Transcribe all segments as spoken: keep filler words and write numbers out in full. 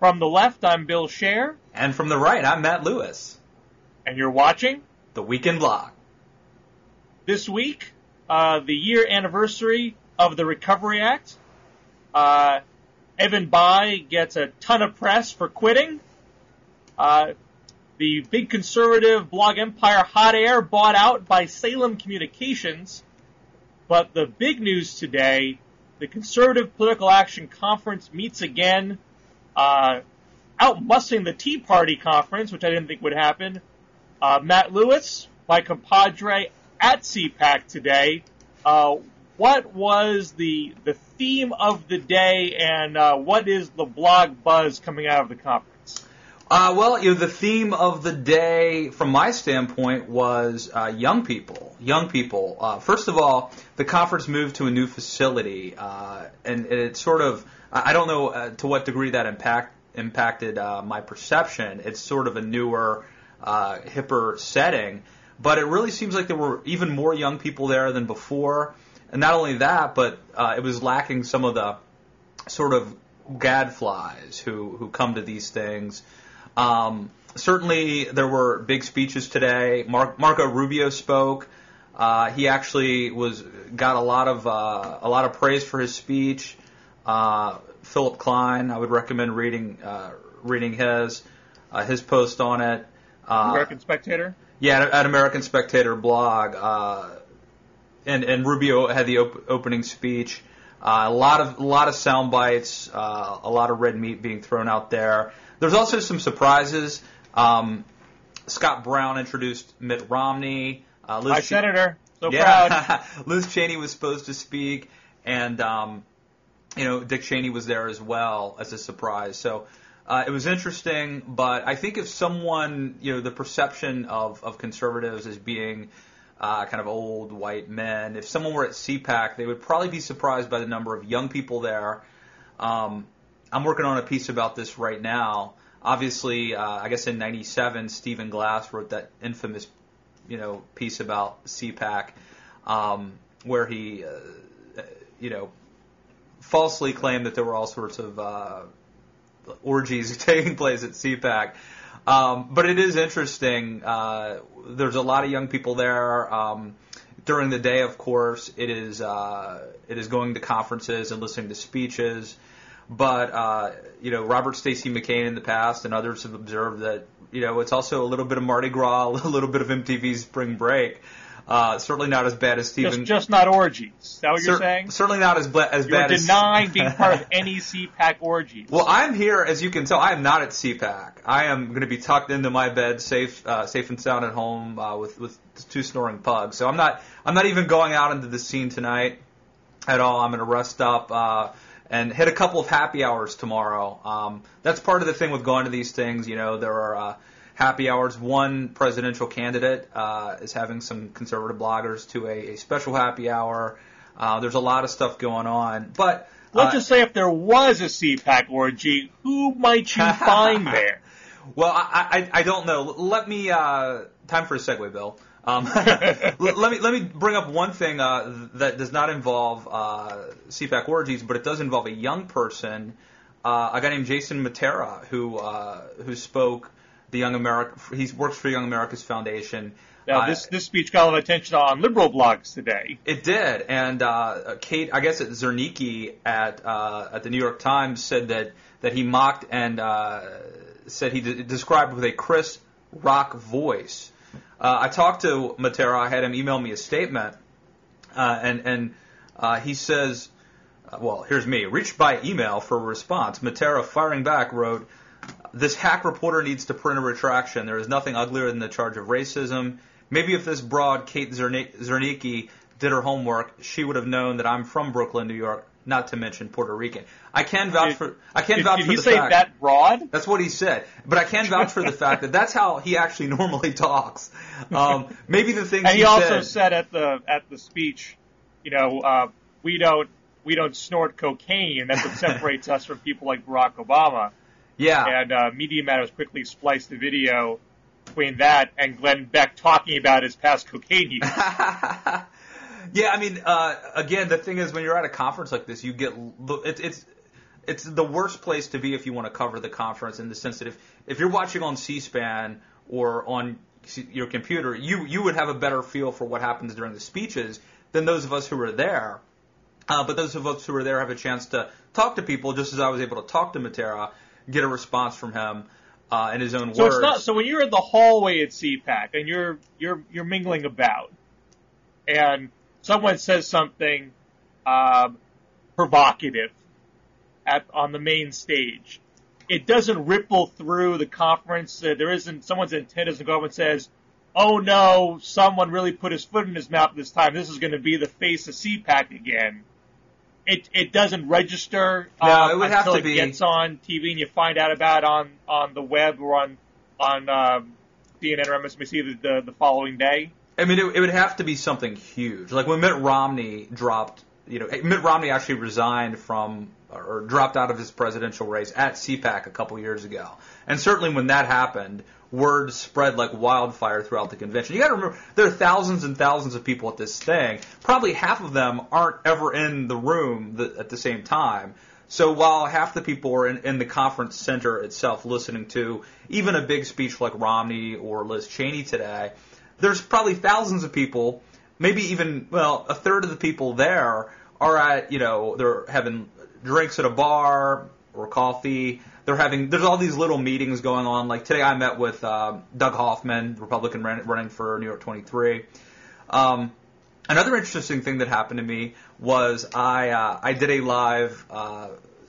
From the left, I'm Bill Scher. And from the right, I'm Matt Lewis. And you're watching The Weekend Blog. This week, uh, the year anniversary of the Recovery Act. Uh, Evan Bayh gets a ton of press for quitting. Uh, the big conservative blog empire Hot Air bought out by Salem Communications. But the big news today, the Conservative Political Action Conference meets again, uh, outmuscling the Tea Party Conference, which I didn't think would happen. Uh, Matt Lewis, my compadre at C PAC today. Uh, what was the the theme of the day, and uh, what is the blog buzz coming out of the conference? Uh, well, you know, the theme of the day, from my standpoint, was uh, young people. Young people. Uh, first of all, the conference moved to a new facility, uh, and it sort of, I don't know uh, to what degree that impact impacted uh, my perception. It's sort of a newer, uh, hipper setting, but it really seems like there were even more young people there than before. And not only that, but uh, it was lacking some of the sort of gadflies who, who come to these things. Um, certainly, there were big speeches today. Mar- Marco Rubio spoke. Uh, he actually was got a lot of uh, a lot of praise for his speech. Uh, Philip Klein, I would recommend reading uh, reading his uh, his post on it. Uh, American Spectator. Yeah, at American Spectator blog. Uh, and and Rubio had the op- opening speech. Uh, a lot of a lot of sound bites. Uh, a lot of red meat being thrown out there. There's also some surprises. Um, Scott Brown introduced Mitt Romney. Uh, Liz Hi, Ch- Senator. So yeah. proud. Liz Cheney was supposed to speak, and um, you know Dick Cheney was there as well as a surprise. So uh, it was interesting. But I think if someone, you know, the perception of, of conservatives as being uh, kind of old white men, if someone were at C PAC, they would probably be surprised by the number of young people there. Um, I'm working on a piece about this right now. Obviously, uh, I guess in ninety-seven, Stephen Glass wrote that infamous, you know, piece about C PAC, um, where he, uh, you know, falsely claimed that there were all sorts of uh, orgies taking place at C PAC. Um, but it is interesting. Uh, there's a lot of young people there. Um, during the day, of course, it is uh, it is going to conferences and listening to speeches. But, uh, you know, Robert Stacey McCain in the past and others have observed that, you know, it's also a little bit of Mardi Gras, a little bit of M T V's Spring Break. Uh, certainly not as bad as Stephen... Just, just not orgies. Is that what Cer- you're saying? Certainly not as, bla- as you're bad as... You're denying being part of any C PAC orgies. Well, I'm here, as you can tell, I am not at C PAC. I am going to be tucked into my bed, safe uh, safe and sound at home uh, with, with two snoring pugs. So I'm not I'm not even going out into the scene tonight at all. I'm going to rest up... Uh, and hit a couple of happy hours tomorrow. Um, that's part of the thing with going to these things. You know, there are uh, happy hours. One presidential candidate uh, is having some conservative bloggers to a, a special happy hour. Uh, there's a lot of stuff going on. But let's uh, just say if there was a C PAC orgy, who might you find there? Well, I, I, I don't know. Let me uh, time for a segue, Bill. Um, let me let me bring up one thing uh, that does not involve uh, C PAC orgies, but it does involve a young person, uh, a guy named Jason Matera, who uh, who spoke the Young America. He works for Young America's Foundation. Now, uh, this this speech got a lot of attention on liberal blogs today. It did, and uh, Kate, I guess, at Zernike at uh, at the New York Times said that that he mocked and uh, said he de- described with a crisp rock voice. Uh, I talked to Matera. I had him email me a statement, uh, and and uh, he says, uh, well, here's me. Reached by email for a response. Matera, firing back, wrote, "This hack reporter needs to print a retraction. There is nothing uglier than the charge of racism. Maybe if this broad, Kate Zernike, did her homework, she would have known that I'm from Brooklyn, New York, not to mention Puerto Rican." I can vouch did, for I can did, vouch did for he the say fact that broad? That's what he said, but I can vouch for the fact that that's how he actually normally talks. Um, maybe the things and he, he also said, said at the at the speech, you know, uh, we don't we don't snort cocaine. That's what separates us from people like Barack Obama. Yeah, and uh, Media Matters quickly spliced the video between that and Glenn Beck talking about his past cocaine use. Yeah, I mean, uh, again, the thing is, when you're at a conference like this, you get it's it's it's the worst place to be if you want to cover the conference, in the sense that if, if you're watching on C-SPAN or on your computer, you, you would have a better feel for what happens during the speeches than those of us who were there. Uh, but those of us who were there have a chance to talk to people, just as I was able to talk to Matera, get a response from him uh, in his own so words. It's not, so when you're in the hallway at C PAC and you're you're you're mingling about, and someone says something um, provocative at on the main stage, it doesn't ripple through the conference. Uh, there isn't someone's intent doesn't go up and says, "Oh no, someone really put his foot in his mouth this time. This is going to be the face of C PAC again." It it doesn't register no, um, it would until have to it be. gets on T V and you find out about it on, on the web or on on um, C N N or M S N B C the, the, the following day. I mean, it, it would have to be something huge. Like when Mitt Romney dropped, you know, Mitt Romney actually resigned from or dropped out of his presidential race at C PAC a couple years ago. And certainly when that happened, word spread like wildfire throughout the convention. You got to remember, there are thousands and thousands of people at this thing. Probably half of them aren't ever in the room th- at the same time. So while half the people are in, in the conference center itself listening to even a big speech like Romney or Liz Cheney today, there's probably thousands of people, maybe even, well, a third of the people there are at, you know, they're having drinks at a bar or coffee. They're having, there's all these little meetings going on. Like today I met with uh, Doug Hoffman, Republican ran, running for New York twenty-three. Um, another interesting thing that happened to me was I uh, I did a live uh,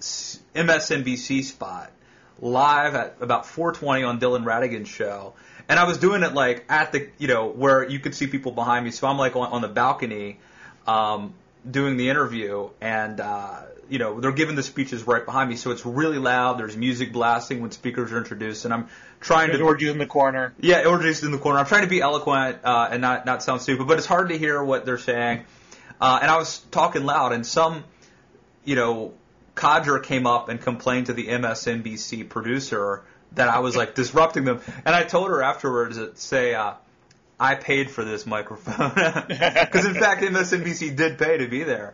M S N B C spot live at about four twenty on Dylan Radigan's show. And I was doing it like at the, you know, where you could see people behind me. So I'm like on, on the balcony um, doing the interview, and uh, you know, they're giving the speeches right behind me, so it's really loud. There's music blasting when speakers are introduced, and I'm trying There's to... orgies in the corner. Yeah, orgies in the corner. I'm trying to be eloquent uh, and not, not sound stupid, but it's hard to hear what they're saying. Uh, and I was talking loud, and some, you know, codger came up and complained to the M S N B C producer that I was, like, disrupting them. And I told her afterwards to say, uh, I paid for this microphone. Because, in fact, M S N B C did pay to be there.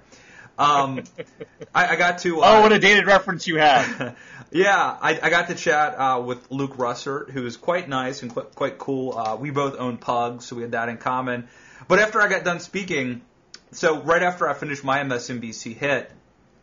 Um, I, I got to. Uh, oh, what a dated reference you have! Yeah, I, I got to chat uh, with Luke Russert, who is quite nice and quite, quite cool. Uh, we both own pugs, so we had that in common. But after I got done speaking, so right after I finished my M S N B C hit,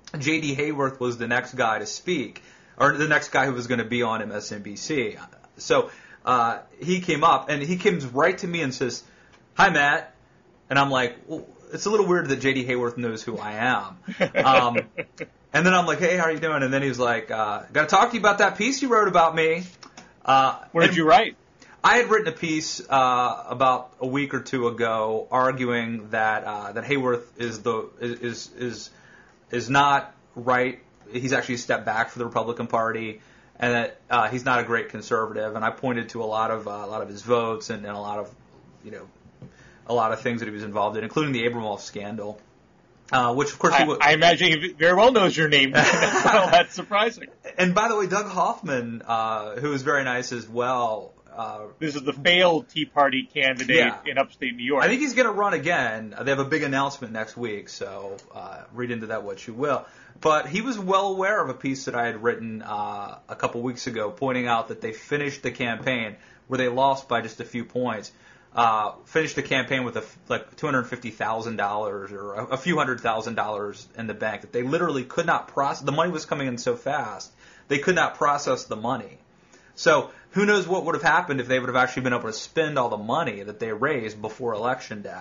J D Hayworth was the next guy to speak, or the next guy who was going to be on M S N B C. So uh, he came up, and he comes right to me and says, "Hi, Matt," and I'm like, well, it's a little weird that J D Hayworth knows who I am. Um, and then I'm like, hey, how are you doing? And then he's like, uh, got to talk to you about that piece you wrote about me. Uh, what did you write? I had written a piece uh, about a week or two ago arguing that uh, that Hayworth is the is is is not right. He's actually a step back for the Republican Party, and that uh, he's not a great conservative. And I pointed to a lot of uh, a lot of his votes and, and a lot of you know. a lot of things that he was involved in, including the Abramoff scandal, uh, which, of course, I, he w- I imagine he very well knows your name. Well, that's surprising. And, by the way, Doug Hoffman, uh, who is very nice as well. Uh, this is the failed Tea Party candidate yeah. in upstate New York. I think he's going to run again. They have a big announcement next week, so uh, read into that what you will. But he was well aware of a piece that I had written uh, a couple weeks ago, pointing out that they finished the campaign where they lost by just a few points. Uh, finished the campaign with a, like two hundred fifty thousand dollars or a, a few hundred thousand dollars in the bank that they literally could not process. The money was coming in so fast, they could not process the money. So who knows what would have happened if they would have actually been able to spend all the money that they raised before Election Day.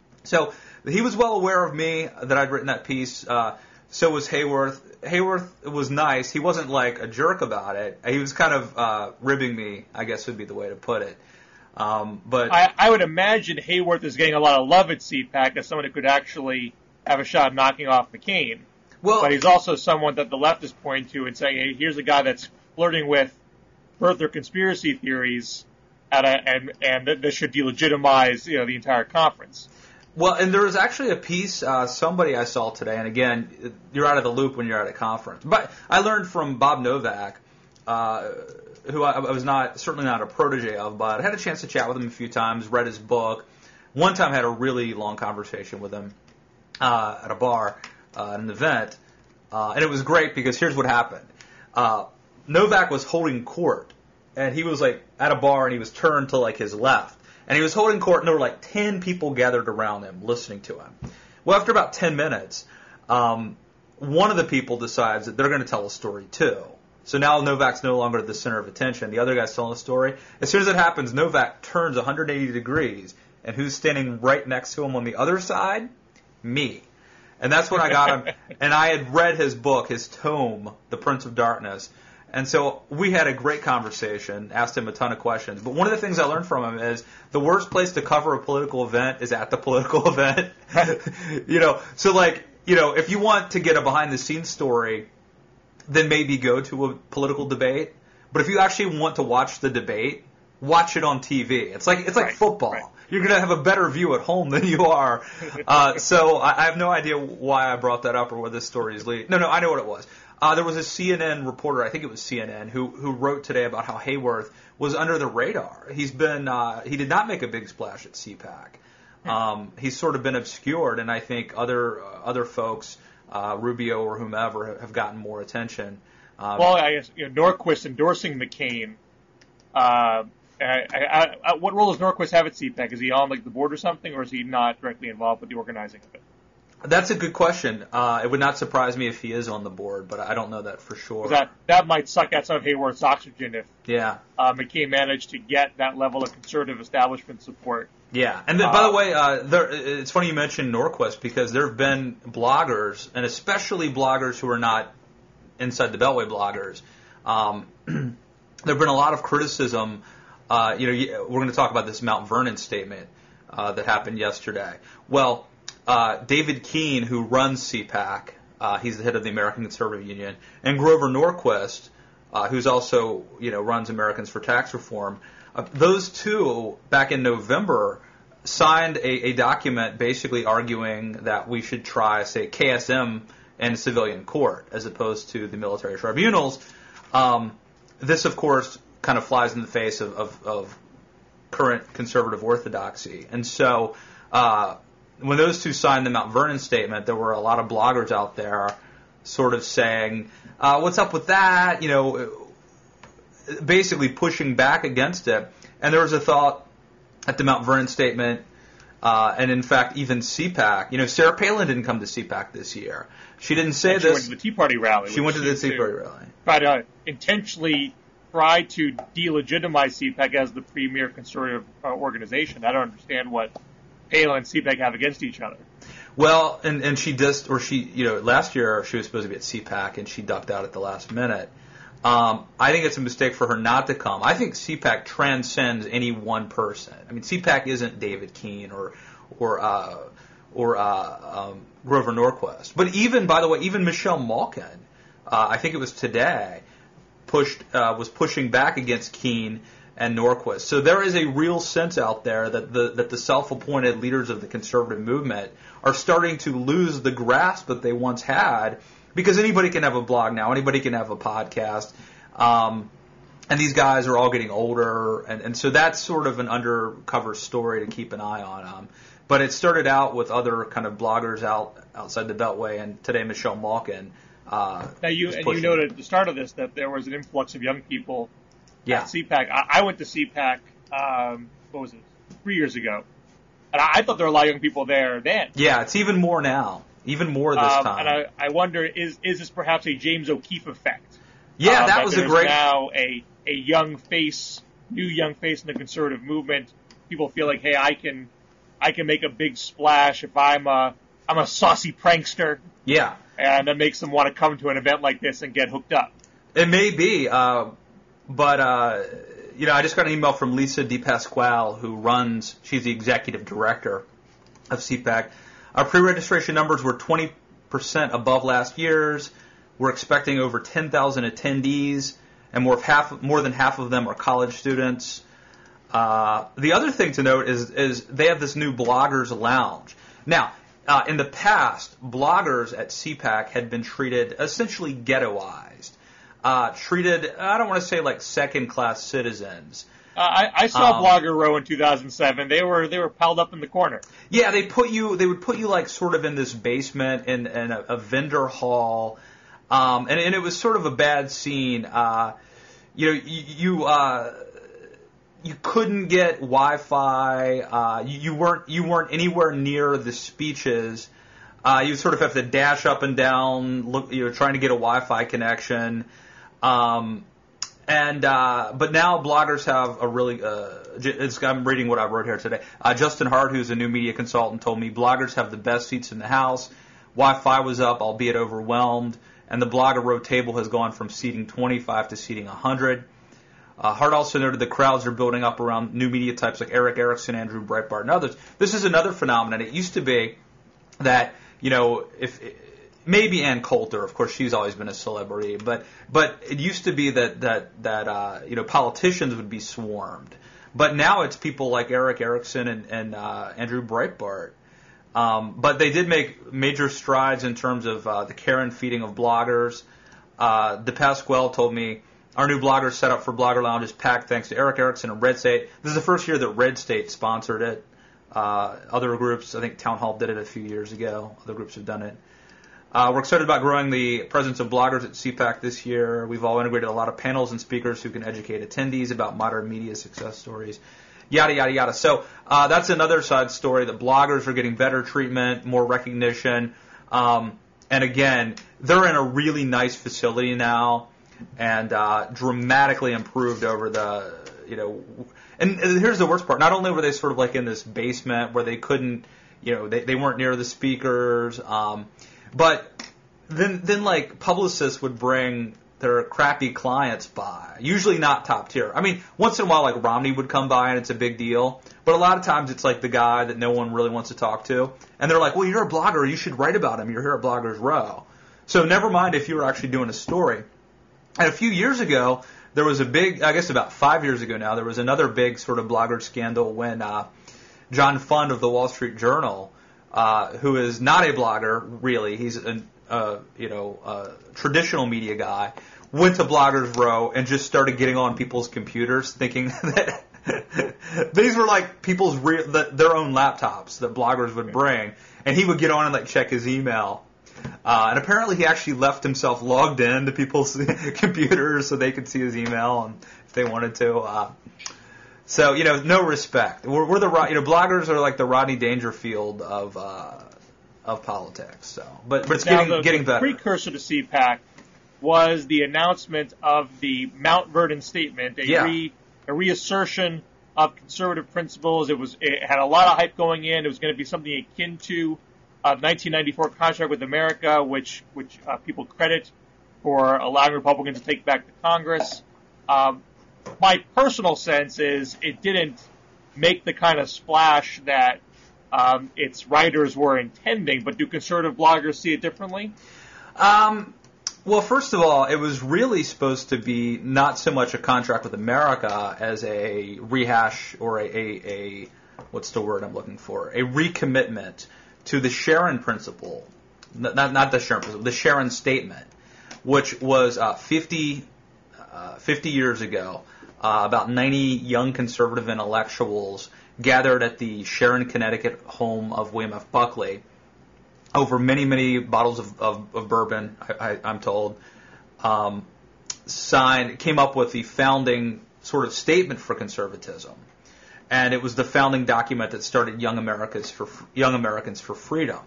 So he was well aware of me, that I'd written that piece. Uh, so was Hayworth. Hayworth was nice. He wasn't like a jerk about it. He was kind of uh, ribbing me, I guess would be the way to put it. Um, but I, I would imagine Hayworth is getting a lot of love at C PAC as someone who could actually have a shot knocking off McCain. Well, but he's also someone that the left is pointing to and saying, hey, here's a guy that's flirting with further conspiracy theories, at a, and and this should delegitimize you know the entire conference. Well, and there was actually a piece, uh, somebody I saw today, and again, you're out of the loop when you're at a conference. But I learned from Bob Novak, uh, who I, I was not certainly not a protege of, but I had a chance to chat with him a few times, read his book. One time I had a really long conversation with him uh, at a bar, uh, at an event, Uh, and it was great because here's what happened. Uh, Novak was holding court, and he was like at a bar, and he was turned to like his left. And he was holding court, and there were like ten people gathered around him listening to him. Well, after about ten minutes, um, one of the people decides that they're going to tell a story too. So now Novak's no longer the center of attention. The other guy's telling a story. As soon as it happens, Novak turns one hundred eighty degrees, and who's standing right next to him on the other side? Me. And that's when I got him. And I had read his book, his tome, The Prince of Darkness. And so we had a great conversation, asked him a ton of questions. But one of the things I learned from him is the worst place to cover a political event is at the political event. You know, so like, you know, if you want to get a behind-the-scenes story, then maybe go to a political debate. But if you actually want to watch the debate, watch it on T V. It's like it's like right, football. Right. You're going to have a better view at home than you are. Uh, so I, I have no idea why I brought that up or where this story is leading. No, no, I know what it was. Uh, there was a C N N reporter, I think it was C N N, who who wrote today about how Hayworth was under the radar. He's been uh, he did not make a big splash at C PAC. Um, he's sort of been obscured, and I think other uh, other folks, uh, Rubio or whomever, have gotten more attention. Um, well, I guess you know, Norquist endorsing McCain. Uh, I, I, I, what role does Norquist have at C PAC? Is he on like the board or something, or is he not directly involved with the organizing of it? That's a good question. Uh, it would not surprise me if he is on the board, but I don't know that for sure. That that might suck out some of Hayworth's oxygen if yeah. uh, McCain managed to get that level of conservative establishment support. Yeah, and then, by the way, uh, there, it's funny you mentioned Norquist because there have been bloggers, and especially bloggers who are not inside the Beltway bloggers. Um, there have been a lot of criticism. Uh, you know, we're going to talk about this Mount Vernon statement uh, that happened yesterday. Well, uh, David Keene, who runs C PAC, uh, he's the head of the American Conservative Union, and Grover Norquist, uh, who's also, you know, runs Americans for Tax Reform. Uh, those two, back in November, signed a, a document basically arguing that we should try, say, K S M in civilian court as opposed to the military tribunals. Um, this, of course, kind of flies in the face of, of, of current conservative orthodoxy. And so uh, when those two signed the Mount Vernon statement, there were a lot of bloggers out there sort of saying, uh, what's up with that? You know, basically pushing back against it. And there was a thought at the Mount Vernon statement, uh, and in fact, even C PAC. You know, Sarah Palin didn't come to C PAC this year. She didn't say and this. She went to the Tea Party rally. She went to the Tea Party rally. Tried to intentionally try to delegitimize C PAC as the premier conservative uh, organization. I don't understand what Palin and C PAC have against each other. Well, and, and she just, or she, you know, last year she was supposed to be at C PAC and she ducked out at the last minute. Um, I think it's a mistake for her not to come. I think C PAC transcends any one person. I mean, C PAC isn't David Keene or or uh, or uh, um, Grover Norquist. But even, by the way, even Michelle Malkin, uh, I think it was today, pushed uh, was pushing back against Keene and Norquist. So there is a real sense out there that the that the self-appointed leaders of the conservative movement are starting to lose the grasp that they once had. Because anybody can have a blog now, anybody can have a podcast, um, and these guys are all getting older, and, and so that's sort of an undercover story to keep an eye on. Um, but it started out with other kind of bloggers out outside the Beltway, and today Michelle Malkin. Uh, now you and you noted at the start of this that there was an influx of young people yeah. at C PAC. I, I went to C PAC, um, what was it, three years ago, and I, I thought there were a lot of young people there then. Yeah, it's even more now. Even more this um, time. And I, I wonder, is is this perhaps a James O'Keefe effect? Yeah, um, that, that was a there's great. now a a young face, new young face in the conservative movement. People feel like, hey, I can, I can make a big splash if I'm a I'm a saucy prankster. Yeah, and that makes them want to come to an event like this and get hooked up. It may be, uh, but uh, you know, I just got an email from Lisa DePasquale, who runs. She's the executive director of C PAC. Our pre-registration numbers were twenty percent above last year's. We're expecting over ten thousand attendees, and more, of half, more than half of them are college students. Uh, the other thing to note is, is they have this new Bloggers Lounge. Now, uh, in the past, bloggers at C PAC had been treated essentially ghettoized, uh, treated, I don't want to say like second-class citizens. Uh, I, I saw Um, Blogger Row in two thousand seven. They were they were piled up in the corner. Yeah, they put you. They would put you like sort of in this basement in, in a, a vendor hall, Um, and, and it was sort of a bad scene. Uh, you know, you you, uh, you couldn't get Wi-Fi. Uh, you, you weren't you weren't anywhere near the speeches. Uh, you sort of have to dash up and down, look, you know, trying to get a Wi-Fi connection. Um, and uh, but now bloggers have a really. Uh, it's, I'm reading what I wrote here today. Uh, Justin Hart, who's a new media consultant, told me bloggers have the best seats in the house. Wi-Fi was up, albeit overwhelmed, and the blogger row table has gone from seating twenty-five to seating one hundred. Uh, Hart also noted the crowds are building up around new media types like Eric Erickson, Andrew Breitbart, and others. This is another phenomenon. It used to be that, you know, if maybe Ann Coulter, of course, she's always been a celebrity, but but it used to be that that that uh, you know, politicians would be swarmed, but now it's people like Eric Erickson and, and uh, Andrew Breitbart. Um, but they did make major strides in terms of uh, the care and feeding of bloggers. Uh, DePasquale told me, our new blogger set up for Blogger Lounge is packed thanks to Eric Erickson and Red State. This is the first year that Red State sponsored it. Uh, other groups, I think Town Hall did it a few years ago. Other groups have done it. Uh, we're excited about growing the presence of bloggers at C PAC this year. We've all integrated a lot of panels and speakers who can educate attendees about modern media success stories. Yada, yada, yada. So uh, that's another side story, that bloggers are getting better treatment, more recognition. Um, and again, they're in a really nice facility now, and uh, dramatically improved over the, you know, and, and here's the worst part. Not only were they sort of like in this basement where they couldn't, you know, they, they weren't near the speakers, um, but then, then like publicists would bring their crappy clients by, usually not top tier. I mean, once in a while, like Romney would come by and it's a big deal, but a lot of times it's like the guy that no one really wants to talk to, and they're like, well, you're a blogger, you should write about him, you're here at Bloggers Row. So never mind if you were actually doing a story. And a few years ago, there was a big, I guess about five years ago now, there was another big sort of blogger scandal when uh, John Fund of the Wall Street Journal, uh, who is not a blogger, really, he's an uh, you know, uh, traditional media guy, went to Bloggers Row and just started getting on people's computers, thinking that these were like people's real, the, their own laptops that bloggers would bring, and he would get on and like check his email. Uh, and apparently he actually left himself logged in to people's computers so they could see his email and if they wanted to. Uh, so, you know, no respect. We're, we're the, you know, bloggers are like the Rodney Dangerfield of, uh, of politics. So, but, but it's now getting, the, getting the better. The precursor to C PAC was the announcement of the Mount Vernon Statement, a, yeah. re, a reassertion of conservative principles. It was, it had a lot of hype going in. It was going to be something akin to a nineteen ninety-four contract with America, which which uh, people credit for allowing Republicans to take back the Congress. Um, my personal sense is it didn't make the kind of splash that um, its writers were intending, but do conservative bloggers see it differently? Um, well, first of all, it was really supposed to be not so much a contract with America as a rehash or a, a, a what's the word I'm looking for? A recommitment to the Sharon Principle, not not the Sharon Principle, the Sharon Statement, which was uh, fifty, uh, fifty years ago. Uh, about ninety young conservative intellectuals gathered at the Sharon, Connecticut home of William F. Buckley over many, many bottles of, of, of bourbon, I, I, I'm told, um, signed, came up with the founding sort of statement for conservatism. And it was the founding document that started Young Americans for Young Americans for Freedom.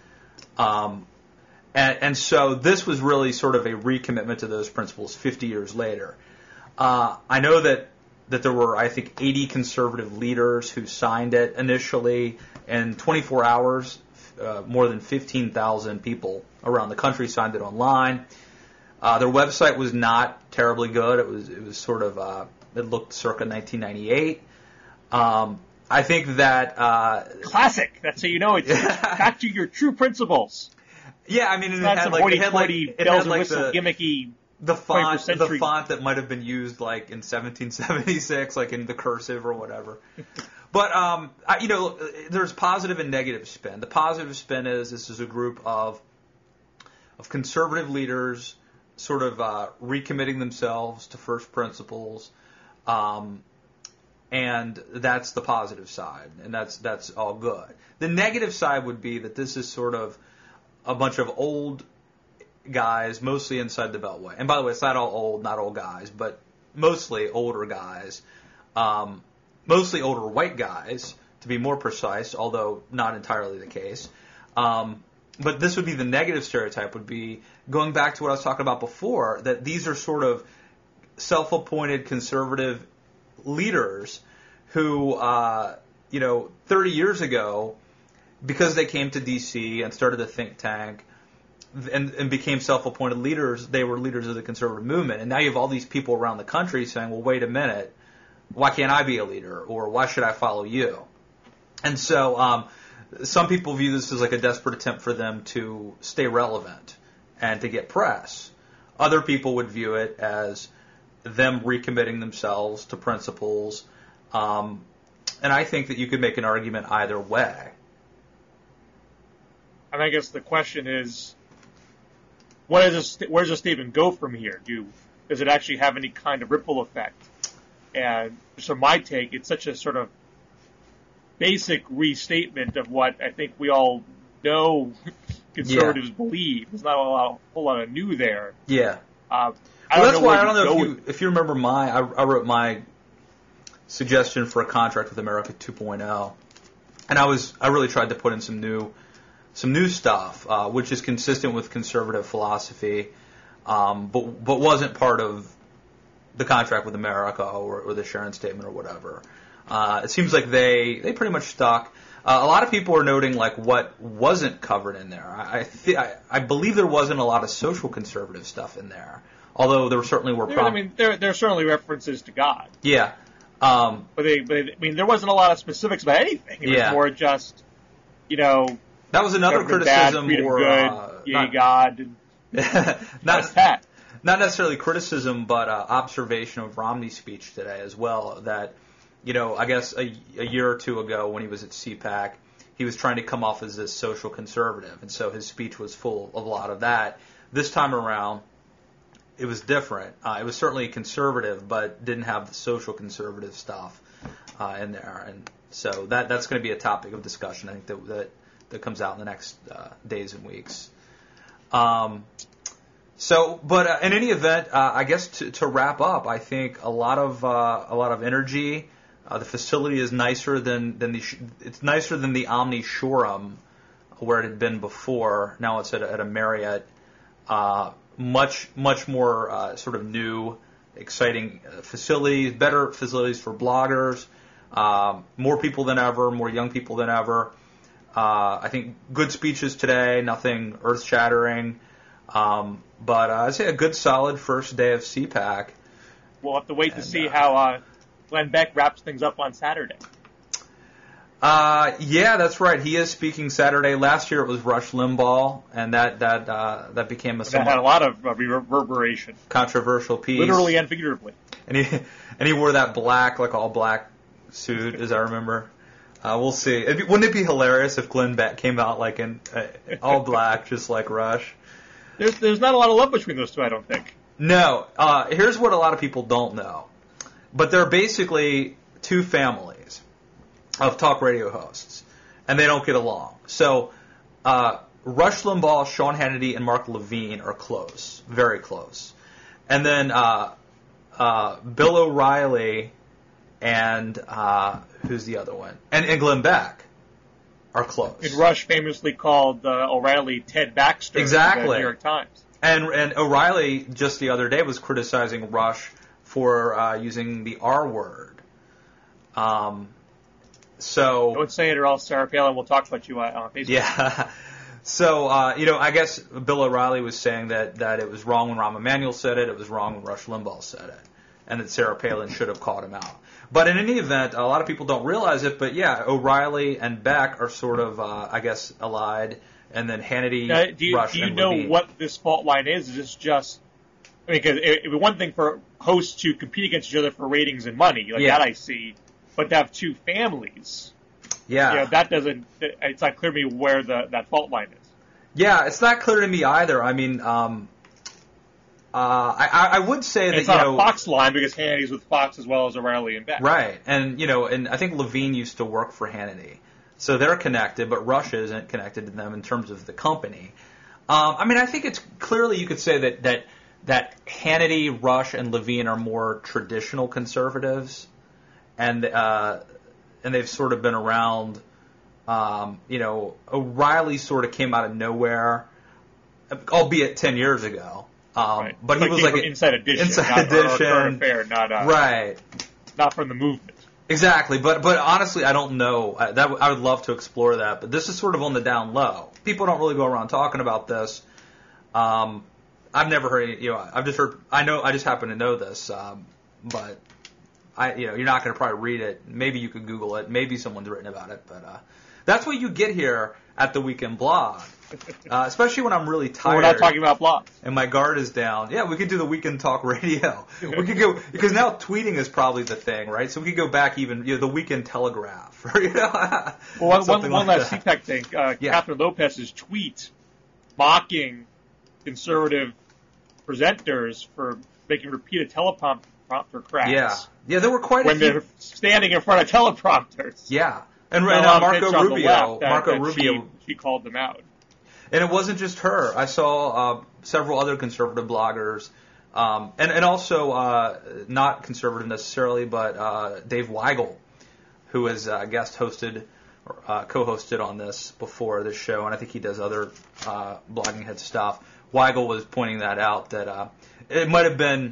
Um, and, and so this was really sort of a recommitment to those principles fifty years later. Uh, I know that, that there were, I think, eighty conservative leaders who signed it initially. In twenty-four hours, uh, more than fifteen thousand people around the country signed it online. Uh, their website was not terribly good. It was it was sort of uh, it looked circa nineteen ninety-eight. Um, I think that uh, classic. That's how you know it's, it's back to your true principles. Yeah, I mean, it's it not had some like, it had like, bells it had and like whistle the, gimmicky. The font, the century. font that might have been used like in seventeen seventy-six, like in the cursive or whatever. But um, I, you know, there's positive and negative spin. The positive spin is this is a group of of conservative leaders, sort of uh, recommitting themselves to first principles, um, and that's the positive side, and that's that's all good. The negative side would be that this is sort of a bunch of old guys, mostly inside the Beltway. And by the way, it's not all old, not old guys, but mostly older guys, um, mostly older white guys, to be more precise, although not entirely the case. Um, but this would be the negative stereotype, would be going back to what I was talking about before, that these are sort of self-appointed conservative leaders who, uh, you know, thirty years ago, because they came to D C and started a think tank and, and became self-appointed leaders, they were leaders of the conservative movement. And now you have all these people around the country saying, well, wait a minute, why can't I be a leader? Or why should I follow you? And so um, some people view this as like a desperate attempt for them to stay relevant and to get press. Other people would view it as them recommitting themselves to principles. Um, and I think that you could make an argument either way. And I guess the question is, what is this, where does this even go from here? Do does it actually have any kind of ripple effect? And just from my take, it's such a sort of basic restatement of what I think we all know conservatives yeah. believe. There's not a, lot, a whole lot of new there. Yeah. Uh, I well, that's why I don't know if you, if you remember my, I, I wrote my suggestion for a contract with America two point oh, and I was I really tried to put in some new some new stuff, uh, which is consistent with conservative philosophy, um, but but wasn't part of the contract with America or, or the Sharon Statement or whatever. Uh, it seems like they they pretty much stuck. Uh, a lot of people are noting like what wasn't covered in there. I I, th- I I believe there wasn't a lot of social conservative stuff in there, although there certainly were. There, Prom- I mean, there there are certainly references to God. Yeah. Um, but they, but I mean, there wasn't a lot of specifics about anything. It yeah. was more just, you know. That was another criticism, bad, or good, uh, yay not, God. not that. Not necessarily criticism, but uh, observation of Romney's speech today as well. That, you know, I guess a, a year or two ago when he was at C PAC, he was trying to come off as this social conservative, and so his speech was full of a lot of that. This time around, it was different. Uh, it was certainly conservative, but didn't have the social conservative stuff uh, in there, and so that that's going to be a topic of discussion. I think that that, that comes out in the next uh, days and weeks. Um, so, but uh, in any event, uh, I guess to, to wrap up, I think a lot of uh, a lot of energy. Uh, the facility is nicer than than the it's nicer than the Omni Shoreham where it had been before. Now it's at a, at a Marriott. Uh, much much more uh, sort of new, exciting facilities, better facilities for bloggers, um, more people than ever, more young people than ever. Uh, I think good speeches today, nothing earth-shattering, um, but uh, I'd say a good solid first day of C PAC. We'll have to wait and, to see uh, how uh, Glenn Beck wraps things up on Saturday. Uh, yeah, that's right. He is speaking Saturday. Last year it was Rush Limbaugh, and that that uh, that became a that had a lot of uh, reverberation, controversial piece, literally and figuratively. And he and he wore that black, like all black suit, as I remember. Uh, we'll see. It'd be, wouldn't it be hilarious if Glenn Beck came out like in uh, all black, just like Rush? There's there's not a lot of love between those two, I don't think. No. Uh, here's what a lot of people don't know, but they're basically two families of talk radio hosts, and they don't get along. So uh, Rush Limbaugh, Sean Hannity, and Mark Levine are close, very close. And then uh, uh, Bill O'Reilly and uh, who's the other one? And, and Glenn Beck are close. And Rush famously called uh, O'Reilly Ted Baxter exactly. in the New York Times. And, and O'Reilly just the other day was criticizing Rush for uh, using the R word. Um, So don't say it, or else Sarah Palin will talk about you on Facebook. Yeah. So uh, you know, I guess Bill O'Reilly was saying that, that it was wrong when Rahm Emanuel said it, it was wrong when Rush Limbaugh said it, and that Sarah Palin should have called him out. But in any event, a lot of people don't realize it. But yeah, O'Reilly and Beck are sort of, uh, I guess, allied, and then Hannity, uh, do you, Rush, do you and know Levine. what this fault line is? Is this just? I mean, because it would be one thing for hosts to compete against each other for ratings and money, like Yeah. that I see, but to have two families. Yeah. Yeah, that doesn't. It's not clear to me where the that fault line is. Yeah, it's not clear to me either. I mean, um, uh, I, I would say And that it's you not know, a Fox line because Hannity's with Fox as well as O'Reilly and Beck. right, and you know, and I think Levine used to work for Hannity, so they're connected, but Rush isn't connected to them in terms of the company. Um, I mean, I think it's clearly you could say that that that Hannity, Rush, and Levine are more traditional conservatives, and uh, and they've sort of been around. Um, you know, O'Reilly sort of came out of nowhere, albeit ten years ago. Um, right. But he like was like Inside Edition, Inside not, Edition, or, or Current Affair, not uh, right, not from the movement. Exactly. But but honestly, I don't know. I, that I would love to explore that, but this is sort of on the down low. People don't really go around talking about this. Um, I've never heard. Any, you know, I've just heard. I know. I just happen to know this, um, but I, you know, you're not going to probably read it. Maybe you could Google it. Maybe someone's written about it, but uh, that's what you get here at the Weekend Blog. Uh, especially when I'm really tired. We're not talking about blogs. And my guard is down. Yeah, we could do the Weekend Talk Radio. We could go because now tweeting is probably the thing, right? So we could go back even, you know, the Weekend Telegraph. You know, well, one, one, one like last C PAC thing. Uh, yeah. Catherine Lopez's tweet mocking conservative presenters for making repeated teleprompter cracks. Yeah, yeah, there were quite a when few. they're standing in front of teleprompters. Yeah, and No, right uh, now Marco on the Rubio, left that- Marco that Rubio. she, she called them out. And it wasn't just her. I saw uh, several other conservative bloggers, um, and, and also uh, not conservative necessarily, but uh, Dave Weigel, who has uh, guest hosted or uh, co-hosted on this before this show, and I think he does other uh, blogging head stuff. Weigel was pointing that out, that uh, it might have been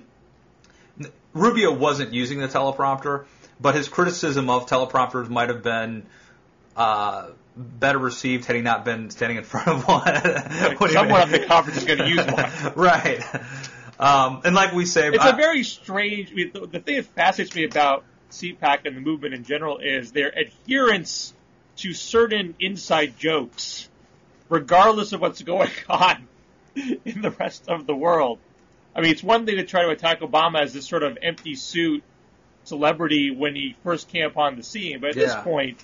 Rubio wasn't using the teleprompter, but his criticism of teleprompters might have been uh, better received had he not been standing in front of one. Like someone at the conference is going to use one. Right. Um, and like we say... It's I, a very strange... I mean, the, the thing that fascinates me about C PAC and the movement in general is their adherence to certain inside jokes, regardless of what's going on in the rest of the world. I mean, it's one thing to try to attack Obama as this sort of empty suit celebrity when he first came upon the scene, but at Yeah. this point,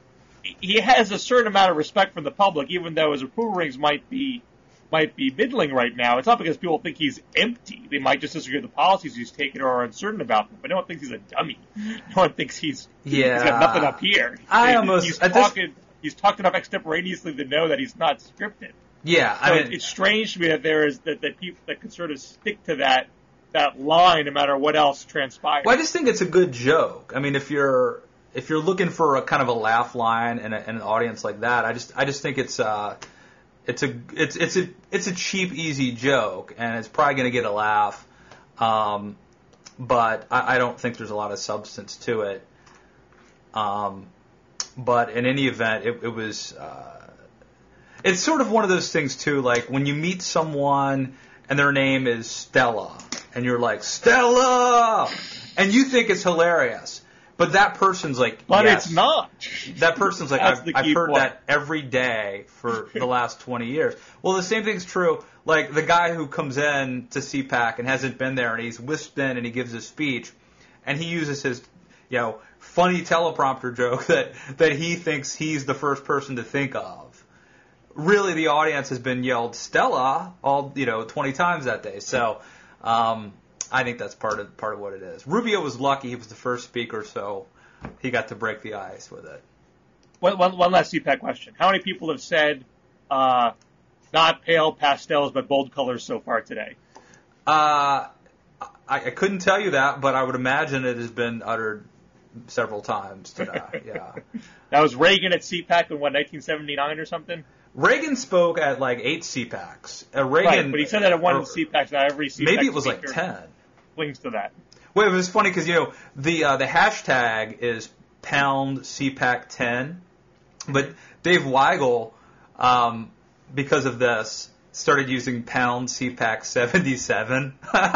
he has a certain amount of respect from the public, even though his approval ratings might be might be middling right now. It's not because people think he's empty. They might just disagree with the policies he's taken or are uncertain about them. But no one thinks he's a dummy. No one thinks he's, Yeah. he's got nothing up here. I He- almost- he's at this- talking he's talked enough extemporaneously to know that he's not scripted. yeah, So I mean... it's strange to me that there is that, that people that conservatives stick to that that line no matter what else transpires. Well, I just think it's a good joke. I mean, if you're if you're looking for a kind of a laugh line in, a, in an audience like that, I just I just think it's uh it's a it's it's a it's a cheap, easy joke, and it's probably going to get a laugh. Um, but I, I don't think there's a lot of substance to it. Um, but in any event, it, it was. Uh, it's sort of one of those things too, like when you meet someone and their name is Stella, and you're like, Stella! And you think it's hilarious. But that person's like, but yes. it's not. That person's like, That's I've, the I've key heard point. that every day for the last twenty years. Well, the same thing's true. Like the guy who comes in to C PAC and hasn't been there, and he's whisked in and he gives a speech, and he uses his, you know, funny teleprompter joke that, that he thinks he's the first person to think of. Really, the audience has been yelled Stella all, you know, twenty times that day. So, um, I think that's part of part of what it is. Rubio was lucky; he was the first speaker, so he got to break the ice with it. One, one, one last C PAC question: how many people have said uh, not pale pastels but bold colors so far today? Uh, I, I couldn't tell you that, but I would imagine it has been uttered several times today. Yeah. That was Reagan at C PAC in what nineteen seventy-nine or something. Reagan spoke at like eight C PACs. Uh, Reagan, Right, but he said that at one or- C PAC, not every C PAC. maybe it was like speaker ten. Links to that. Well, it was funny because you know the uh, the hashtag is pound C PAC ten, but Dave Weigel, um, because of this, started using pound C PAC seventy-seven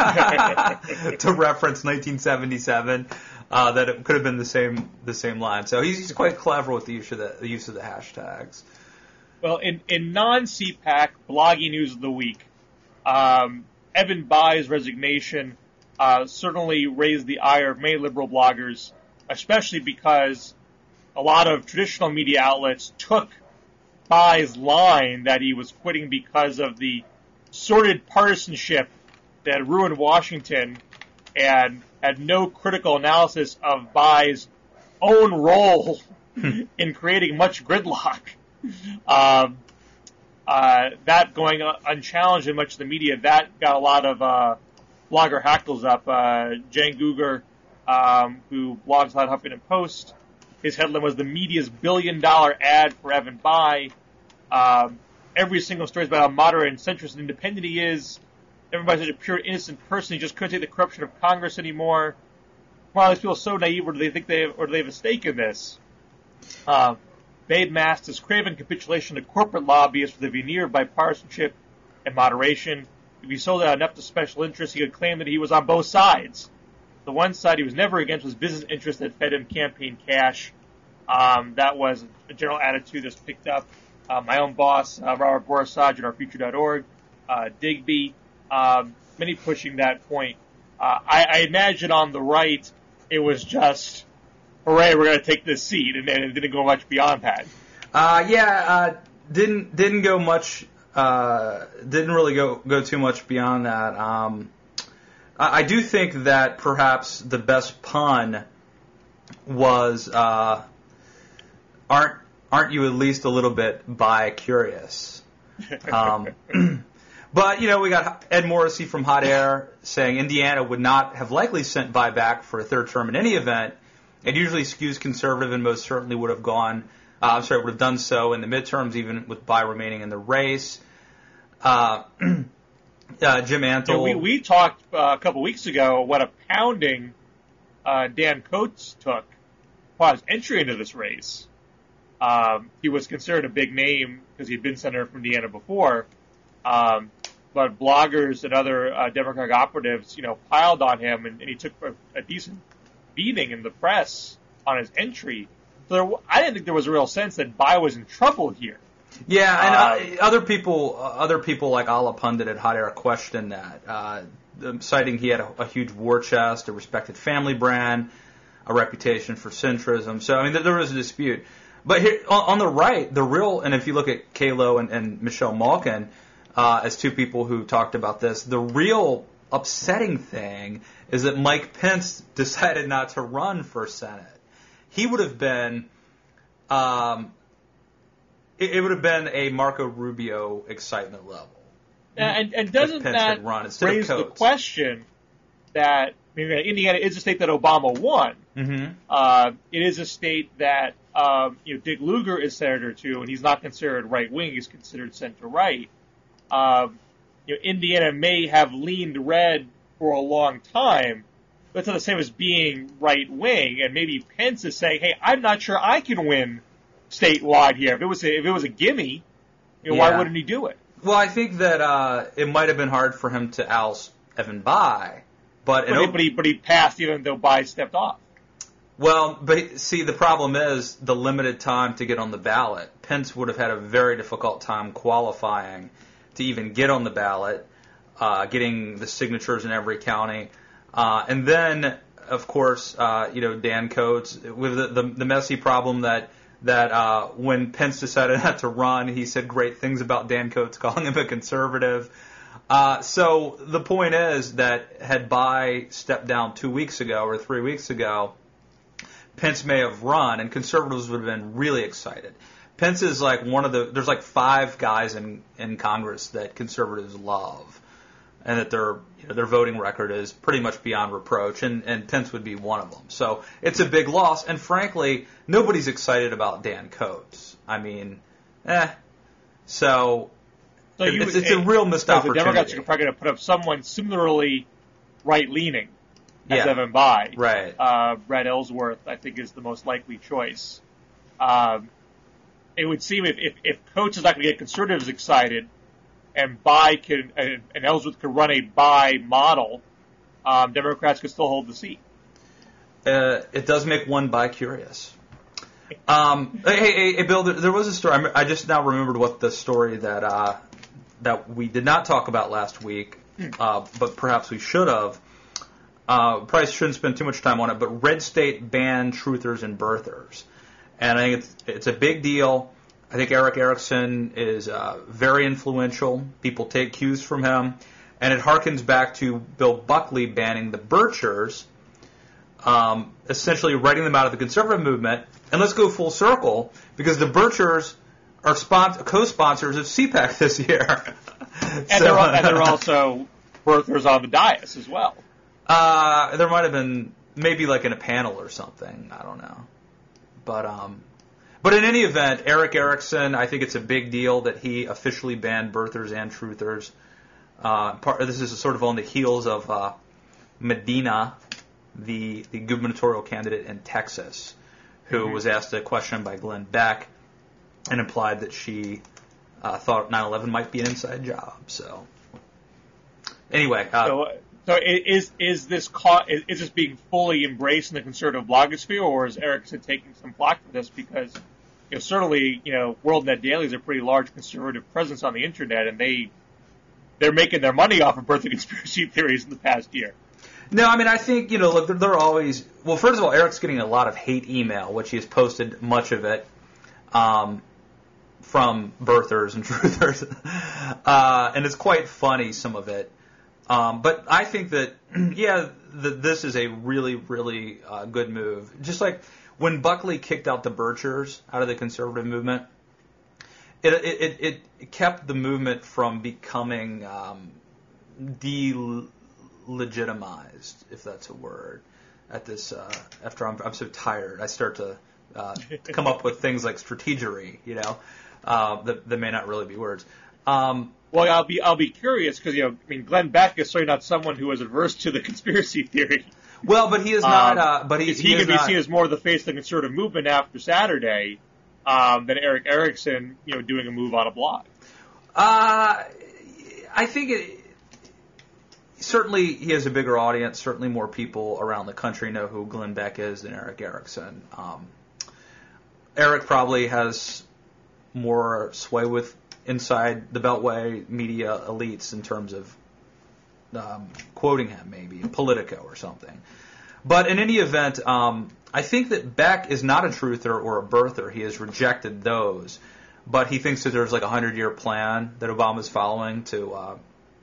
to reference nineteen seventy-seven. Uh, that it could have been the same the same line. So he's, he's quite clever with the use of the, the use of the hashtags. Well, in, in non-C PAC blogging news of the week, um, Evan Bayh's resignation uh, certainly raised the ire of many liberal bloggers, especially because a lot of traditional media outlets took Bayh's line that he was quitting because of the sordid partisanship that ruined Washington and had no critical analysis of Bayh's own role in creating much gridlock. Um, uh, that going unchallenged in much of the media, that got a lot of uh, blogger hackles up. Uh, Jen Guger, um, who blogs on Huffington Post, his headline was "The media's billion-dollar ad for Evan Bayh." Um, every single story is about how moderate and centrist and independent he is. Everybody's such a pure, innocent person. He just couldn't take the corruption of Congress anymore. Why are these people so naive, or do they think they, have, or do they have a stake in this? Uh, Babe masked his craven capitulation to corporate lobbyists with a veneer of bipartisanship and moderation. If he sold out enough to special interests, he could claim that he was on both sides. The one side he was never against was business interests that fed him campaign cash. Um, that was a general attitude that's picked up. Uh, my own boss, uh, Robert Borisaj at our future dot org, uh, Digby, um, many pushing that point. Uh, I, I imagine on the right, it was just, hooray, we're going to take this seat, and, and it didn't go much beyond that. Uh, yeah, uh, didn't didn't go much, uh, didn't really go, go too much beyond that. Um, I, I do think that perhaps the best pun was, uh, aren't aren't you at least a little bit bi-curious? Um, but, you know, we got Ed Morrissey from Hot Air saying Indiana would not have likely sent Bayh back for a third term in any event. It usually skews conservative and most certainly would have gone, uh, I'm sorry, would have done so in the midterms, even with Bayh remaining in the race. Uh, uh, Jim Antle. Yeah, we, we talked uh, a couple weeks ago what a pounding uh, Dan Coates took upon his entry into this race. Um, he was considered a big name because he'd been senator from Indiana before. Um, but bloggers and other uh, Democratic operatives, you know, piled on him, and, and he took a, a decent beating in the press on his entry. So there, I didn't think there was a real sense that Bayh was in trouble here. Yeah, and uh, other people, uh, other people like Ala Pundit at Hot Air questioned that, uh, citing he had a, a huge war chest, a respected family brand, a reputation for centrism. So I mean, there was a dispute. But here on, on the right, the real, and if you look at Kalo and, and Michelle Malkin uh, as two people who talked about this, the real upsetting thing is that Mike Pence decided not to run for Senate. He would have been, um, it, it would have been a Marco Rubio excitement level. And, and doesn't that raise the question that I mean, Indiana is a state that Obama won. Mm-hmm. Uh, it is a state that um, you know Dick Lugar is senator to, and he's not considered right wing; he's considered center right. Um, you know, Indiana may have leaned red for a long time, but it's not the same as being right wing. And maybe Pence is saying, "Hey, I'm not sure I can win statewide here. If it was a, if it was a gimme, you know, yeah. why wouldn't he do it?" Well, I think that uh, it might have been hard for him to oust Evan Bayh. But, but, he, but, he, but he passed even though Bayh stepped off. Well, but see, the problem is the limited time to get on the ballot. Pence would have had a very difficult time qualifying to even get on the ballot, uh, getting the signatures in every county. Uh, and then, of course, uh, you know, Dan Coates, with the, the, the messy problem that that uh, when Pence decided not to run, he said great things about Dan Coates, calling him a conservative. Uh, so the point is that had Bayh stepped down two weeks ago or three weeks ago, Pence may have run, and conservatives would have been really excited. Pence is like one of the, there's like five guys in, in Congress that conservatives love, and that their you know, their voting record is pretty much beyond reproach, and, and Pence would be one of them. So it's a big loss, and frankly, nobody's excited about Dan Coates. I mean, eh. So... So you, it's, it's a real missed so opportunity. The Democrats are probably going to put up someone similarly right-leaning as yeah. Evan Bayh. Right. Uh, Brad Ellsworth, I think, is the most likely choice. Um, it would seem if, if, if Coates is not going to get conservatives excited, and Bayh can and, and Ellsworth could run a Bayh model, um, Democrats could still hold the seat. Uh, it does make one Bayh curious. Um, hey, hey, hey, Bill, there, there was a story. I just now remembered what the story that uh, that we did not talk about last week, uh, but perhaps we should have. Uh, probably shouldn't spend too much time on it, but Red State banned truthers and birthers. And I think it's, it's a big deal. I think Eric Erickson is uh, very influential. People take cues from him. And it harkens back to Bill Buckley banning the Birchers, um, essentially writing them out of the conservative movement. And let's go full circle, because the Birchers are spon- co-sponsors of C PAC this year. And, so, they're, and they're also birthers on the dais as well. Uh, there might have been maybe like in a panel or something. I don't know. But um, but in any event, Eric Erickson, I think it's a big deal that he officially banned birthers and truthers. Uh, part, this is sort of on the heels of uh, Medina, the the gubernatorial candidate in Texas, who mm-hmm. was asked a question by Glenn Beck and implied that she uh, thought nine eleven might be an inside job. So anyway. Uh, so, So is is this caught, is this being fully embraced in the conservative blogosphere, or is Erickson taking some flack for this? Because you know, certainly, you know, WorldNet Daily is a pretty large conservative presence on the internet, and they they're making their money off of birthing conspiracy theories in the past year. No, I mean, I think, you know, look, they're, they're always well. First of all, Eric's getting a lot of hate email, which he has posted much of it um, from birthers and truthers, uh, and it's quite funny, some of it. Um, but I think that, yeah, that this is a really, really uh, good move. Just like when Buckley kicked out the Birchers out of the conservative movement, it it, it, it kept the movement from becoming um, delegitimized, if that's a word. At this, uh, after I'm I'm so tired, I start to uh, come up with things like strategery, you know, uh, that that may not really be words. Um, Well, I'll be I'll be curious because, you know, I mean, Glenn Beck is certainly not someone who is averse to the conspiracy theory. Well, but he is not. Um, uh, but he, he, he could be not, seen as more the face of the conservative movement after Saturday um, than Eric Erickson, you know, doing a move on a blog. Uh, I think it, certainly he has a bigger audience. Certainly more people around the country know who Glenn Beck is than Eric Erickson. Um, Eric probably has more sway with inside the Beltway media elites in terms of um, quoting him, maybe, in Politico or something. But in any event, um, I think that Beck is not a truther or a birther. He has rejected those. But he thinks that there's like a hundred-year plan that Obama's following to, uh,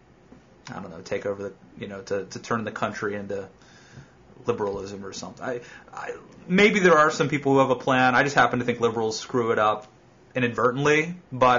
I don't know, take over the, you know, to, to turn the country into liberalism or something. I, I, maybe there are some people who have a plan. I just happen to think liberals screw it up inadvertently, but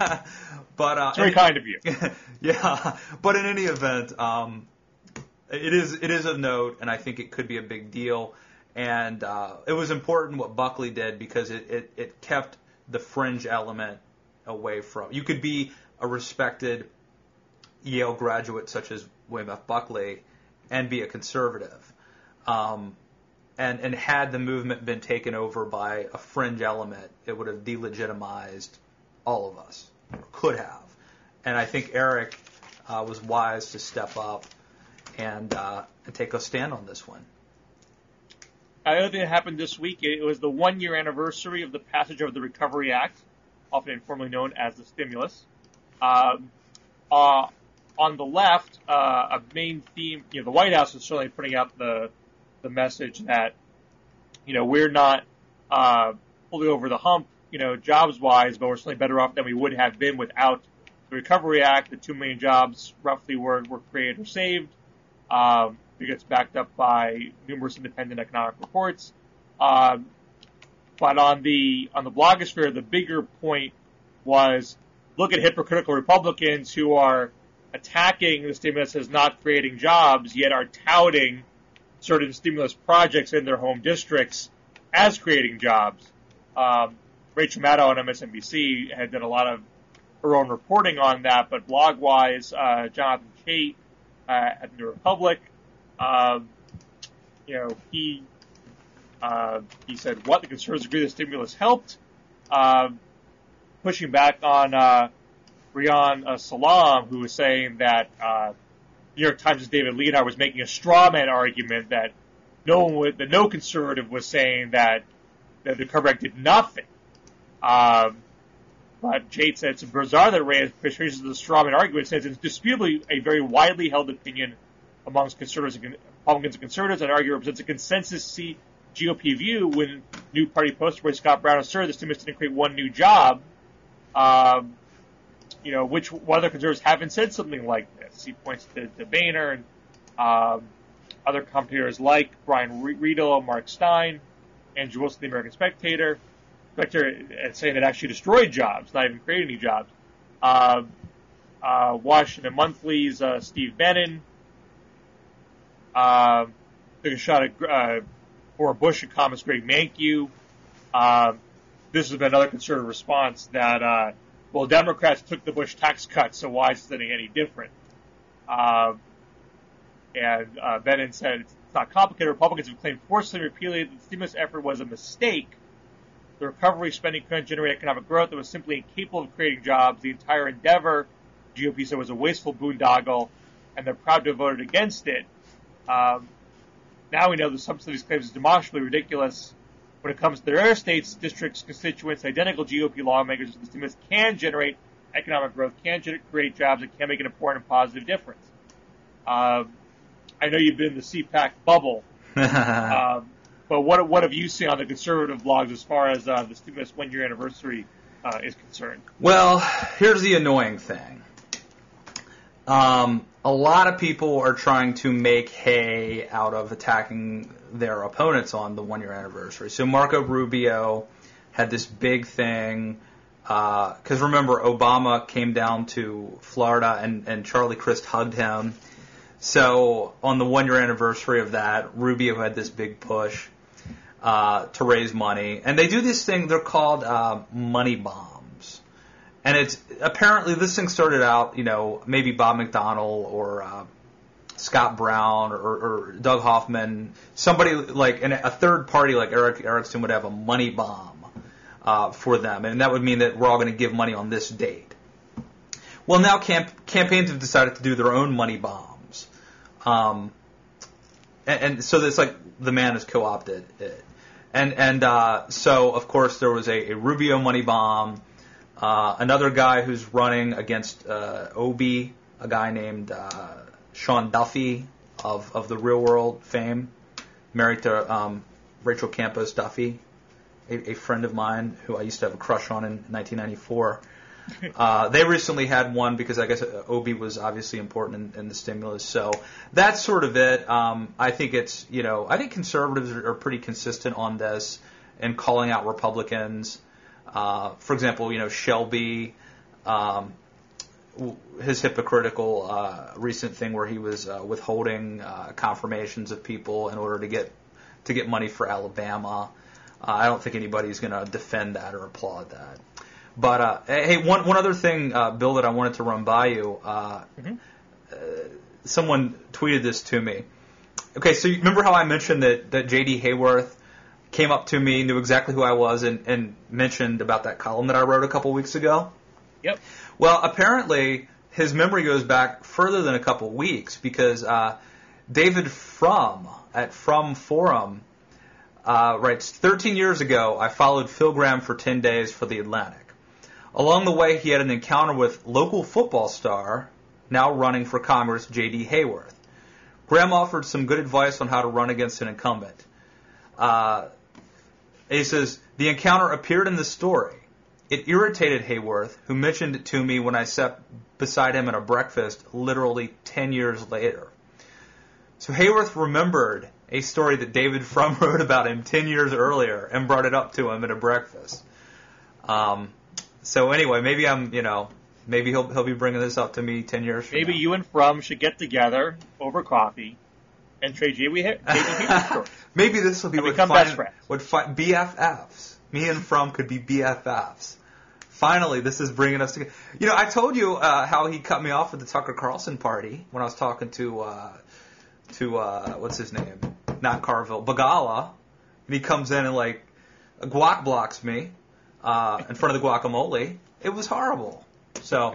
but uh, it's very kind of you. Yeah, but in any event, um, it is it is of note, and I think it could be a big deal. And uh, it was important what Buckley did because it, it, it kept the fringe element away from. You could be a respected Yale graduate such as William F. Buckley and be a conservative. Um, And, and had the movement been taken over by a fringe element, it would have delegitimized all of us, or could have. And I think Eric uh, was wise to step up and, uh, and take a stand on this one. Another thing that happened this week, it was the one-year anniversary of the passage of the Recovery Act, often informally known as the stimulus. Um, uh, on the left, uh, a main theme, you know, the White House is certainly putting out the the message that, you know, we're not uh, fully over the hump, you know, jobs-wise, but we're certainly better off than we would have been without the Recovery Act. The two million jobs roughly were, were created or saved. Um, it gets backed up by numerous independent economic reports. Um, but on the on the blogosphere, the bigger point was, look at hypocritical Republicans who are attacking the stimulus as not creating jobs, yet are touting certain stimulus projects in their home districts as creating jobs. Um, Rachel Maddow on M S N B C had done a lot of her own reporting on that, but blog-wise, uh, Jonathan Chait uh, at the New Republic, uh, you know, he uh, he said, what, the conservatives agree the stimulus helped? Uh, pushing back on uh, Rian uh, Salam, who was saying that uh, New York Times' David Leonhardt was making a straw man argument that no one would, that no conservative was saying that, that the Recovery Act did nothing. Um, but Chait said it's bizarre that Ray raises the straw man argument, says it's disputably a very widely held opinion amongst conservatives and Republicans and conservatives, and argue represents a consensus G O P view when new party poster boy Scott Brown asserted the stimulus didn't create one new job. Um, you know, which what other conservatives haven't said something like this. He points to, to Boehner and um, other commentators like Brian Riedel, Mark Stein, Andrew Wilson, the American Spectator. Spectre saying it actually destroyed jobs, not even created any jobs. Uh, uh, Washington Monthly's uh, Steve Bannon uh, took a shot at uh, former Bush economist Greg Mankiw. Uh, this has been another conservative response that, uh, well, Democrats took the Bush tax cuts, so why is it any different? Uh, and uh, Bannon said it's not complicated. Republicans have claimed forcefully repeatedly that the stimulus effort was a mistake. The recovery spending couldn't generate economic growth. It was simply incapable of creating jobs. The entire endeavor, G O P said, was a wasteful boondoggle, and they're proud to have voted against it. Um, now we know that some of these claims is demonstrably ridiculous. When it comes to their states, districts, constituents, identical G O P lawmakers, the stimulus can generate economic growth, can create jobs, and can make an important and positive difference. Uh, I know you've been in the C PAC bubble. um, But what what have you seen on the conservative blogs as far as uh, the stimulus one-year anniversary uh, is concerned? Well, here's the annoying thing. Um, a lot of people are trying to make hay out of attacking their opponents on the one-year anniversary. So Marco Rubio had this big thing, because uh, remember, Obama came down to Florida and, and Charlie Crist hugged him. So on the one-year anniversary of that, Rubio had this big push uh, to raise money. And they do this thing, they're called uh, money bombs. And it's apparently this thing started out, you know, maybe Bob McDonnell or uh, Scott Brown or, or Doug Hoffman, somebody like an, a third party like Eric Erickson would have a money bomb uh, for them. And that would mean that we're all going to give money on this date. Well, now camp, campaigns have decided to do their own money bomb. Um, and, and so it's like the man has co-opted it. And and uh, so, of course, there was a, a Rubio money bomb, uh, another guy who's running against uh, Obi, a guy named uh, Sean Duffy of, of the Real World fame, married to um, Rachel Campos Duffy, a, a friend of mine who I used to have a crush on in nineteen ninety-four. Uh, they recently had one because I guess Obi was obviously important in, in the stimulus. So that's sort of it. Um, I think it's, you know, I think conservatives are, are pretty consistent on this and calling out Republicans. Uh, for example, you know, Shelby, um, his hypocritical uh, recent thing where he was uh, withholding uh, confirmations of people in order to get to get money for Alabama. Uh, I don't think anybody's going to defend that or applaud that. But, uh, hey, one one other thing, uh, Bill, that I wanted to run by you. Uh, mm-hmm. uh, someone tweeted this to me. Okay, so you remember how I mentioned that, that J D Hayworth came up to me, knew exactly who I was, and, and mentioned about that column that I wrote a couple weeks ago? Yep. Well, apparently his memory goes back further than a couple weeks because uh, David Frum at Frum Forum uh, writes, thirteen years ago, I followed Phil Gramm for ten days for The Atlantic. Along the way, he had an encounter with local football star, now running for Congress, J D Hayworth. Graham offered some good advice on how to run against an incumbent. Uh, he says, the encounter appeared in the story. It irritated Hayworth, who mentioned it to me when I sat beside him at a breakfast literally ten years later. So Hayworth remembered a story that David Frum wrote about him ten years earlier and brought it up to him at a breakfast. Um... So anyway, maybe I'm, you know, maybe he'll he'll be bringing this up to me ten years from maybe now. Maybe you and Frum should get together over coffee and trade J D Hayworth stories. Maybe this will be and what become find, best friends. What fi- B F Fs. Me and Frum could be B F Fs. Finally, this is bringing us together. You know, I told you uh, how he cut me off at the Tucker Carlson party when I was talking to uh, to uh, what's his name? Not Carville, Bagala, and he comes in and like guac blocks me. Uh, in front of the guacamole. It was horrible. So,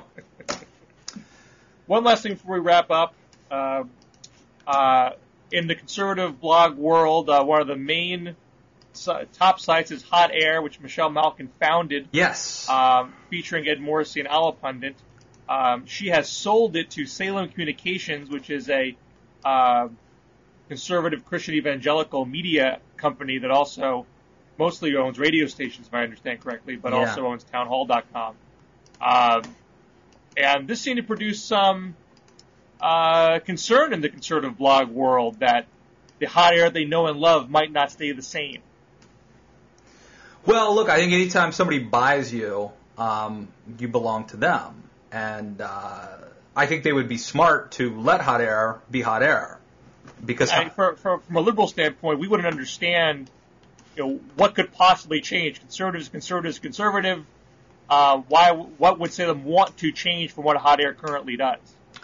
one last thing before we wrap up. Uh, uh, in the conservative blog world, uh, one of the main so, top sites is Hot Air, which Michelle Malkin founded. Yes. Um, featuring Ed Morrissey and Ala Pundit. Um, she has sold it to Salem Communications, which is a uh, conservative Christian evangelical media company that also mostly owns radio stations, if I understand correctly, but yeah. also owns townhall dot com. Um, and this seemed to produce some uh, concern in the conservative blog world that the hot air they know and love might not stay the same. Well, look, I think anytime somebody buys you, um, you belong to them. And uh, I think they would be smart to let hot air be hot air. Because I, for, for, from a liberal standpoint, we wouldn't understand, you know, what could possibly change. Conservatives, conservatives, conservative. Uh, why? What would say them want to change from what hot air currently does?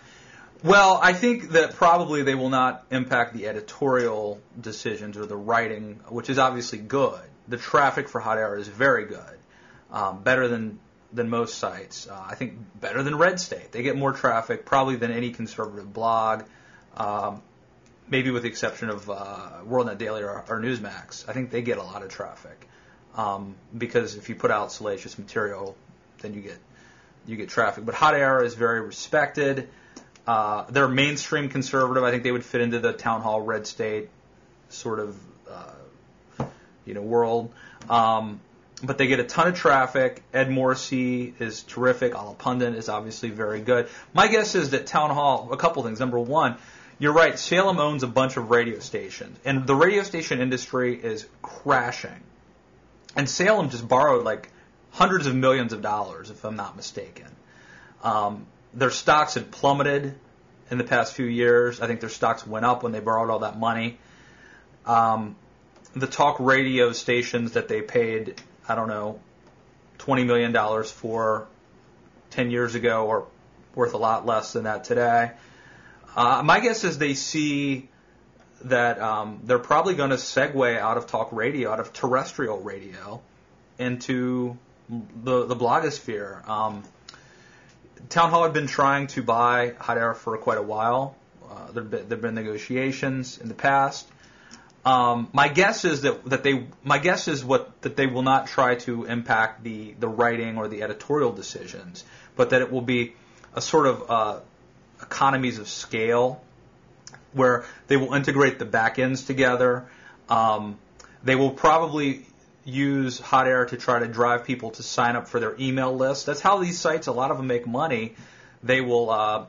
Well, I think that probably they will not impact the editorial decisions or the writing, which is obviously good. The traffic for hot air is very good, um, better than than most sites. Uh, I think better than Red State. They get more traffic probably than any conservative blog. Um, Maybe with the exception of uh, WorldNet Daily or, or Newsmax. I think they get a lot of traffic um, because if you put out salacious material, then you get you get traffic. But Hot Air is very respected. Uh, they're mainstream conservative. I think they would fit into the Town Hall Red State sort of uh, you know world. Um, but they get a ton of traffic. Ed Morrissey is terrific. A La Pundit is obviously very good. My guess is that Town Hall, a couple things. Number one, you're right, Salem owns a bunch of radio stations, and the radio station industry is crashing. And Salem just borrowed like hundreds of millions of dollars, if I'm not mistaken. Um, their stocks had plummeted in the past few years. I think their stocks went up when they borrowed all that money. Um, the talk radio stations that they paid, I don't know, twenty million dollars for ten years ago are worth a lot less than that today. Uh, my guess is they see that um, they're probably going to segue out of talk radio, out of terrestrial radio, into the the blogosphere. Um, Town Hall had been trying to buy Hot Air for quite a while. Uh, there have been, been negotiations in the past. Um, my guess is that, that they my guess is what that they will not try to impact the, the writing or the editorial decisions, but that it will be a sort of uh, economies of scale where they will integrate the back ends together. Um, they will probably use Hot Air to try to drive people to sign up for their email list. That's how these sites, a lot of them make money. They will uh,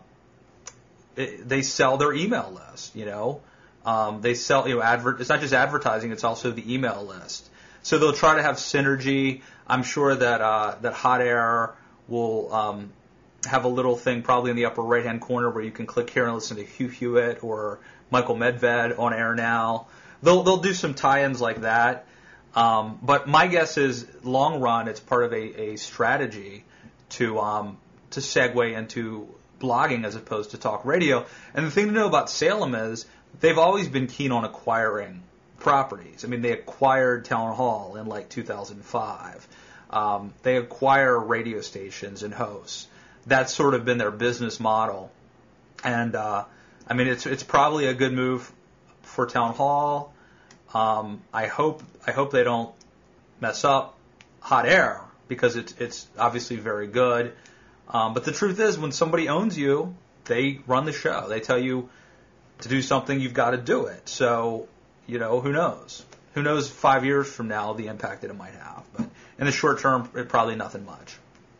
they sell their email list, you know. Um, they sell, you know, advert. It's not just advertising; it's also the email list. So they'll try to have synergy. I'm sure that uh, that Hot Air will um, have a little thing probably in the upper right-hand corner where you can click here and listen to Hugh Hewitt or Michael Medved on air now. They'll they'll do some tie-ins like that. Um, but my guess is, long run, it's part of a, a strategy to um, to segue into blogging as opposed to talk radio. And the thing to know about Salem is they've always been keen on acquiring properties. I mean, they acquired Town Hall in like two thousand five. Um, they acquire radio stations and hosts. That's sort of been their business model. And uh, I mean, it's it's probably a good move for Town Hall. Um, I hope I hope they don't mess up Hot Air because it's it's obviously very good. Um, but the truth is, when somebody owns you, they run the show. They tell you to do something, you've got to do it. So, you know, who knows? Who knows five years from now the impact that it might have. But in the short term, it probably nothing much.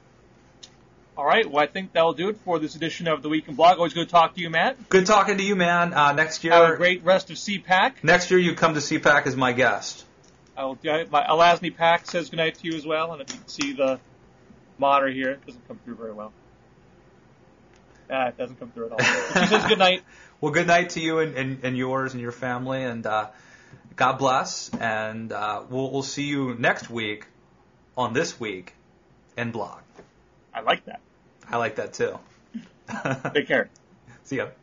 All right. Well, I think that'll do it for this edition of The Week in Blog. Always good to talk to you, Matt. Good talking to you, man. Uh, next year. Have a great rest of C PAC. Next year, you come to C PAC as my guest. I'll, my Alasny Pack says goodnight to you as well. And if you can see the monitor here, it doesn't come through very well. Ah, it doesn't come through at all. But she says goodnight. Well, good night to you and, and, and yours and your family, and uh, God bless. And uh, we'll we'll see you next week on This Week in Blog. I like that. I like that too. Take care. See ya.